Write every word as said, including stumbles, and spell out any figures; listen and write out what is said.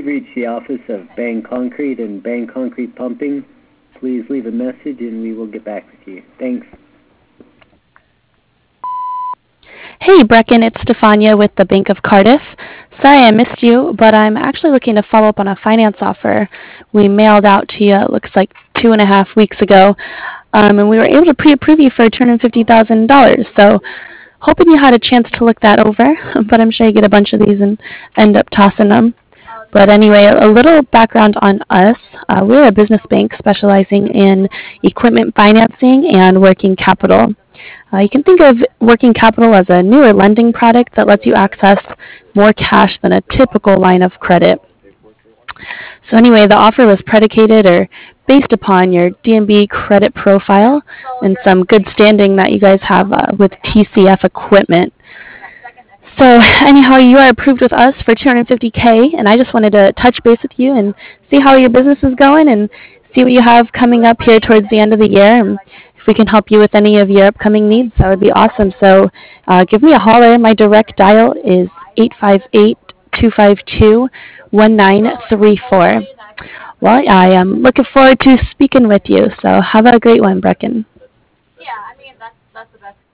You've reached the office of Bang Concrete and Bang Concrete Pumping. Please leave a message and we will get back with you. Thanks. Hey Brecken, it's Stefania with the Bank of Cardiff. Sorry I missed you, but I'm actually looking to follow up on a finance offer we mailed out to you, it looks like two and a half weeks ago, um, and we were able to pre-approve you for two hundred fifty thousand dollars. So hoping you had a chance to look that over, but I'm sure you get a bunch of these and end up tossing them. But anyway, a little background on us. Uh, we're a business bank specializing in equipment financing and working capital. Uh, you can think of working capital as a newer lending product that lets you access more cash than a typical line of credit. So anyway, the offer was predicated or based upon your D N B credit profile and some good standing that you guys have uh, with T C F equipment. So anyhow, you are approved with us for two hundred fifty K, and I just wanted to touch base with you and see how your business is going and see what you have coming up here towards the end of the year. And if we can help you with any of your upcoming needs, that would be awesome. So uh, give me a holler. My direct dial is eight five eight, two five two, one nine three four. Well, I am looking forward to speaking with you. So have a great one, Brecken.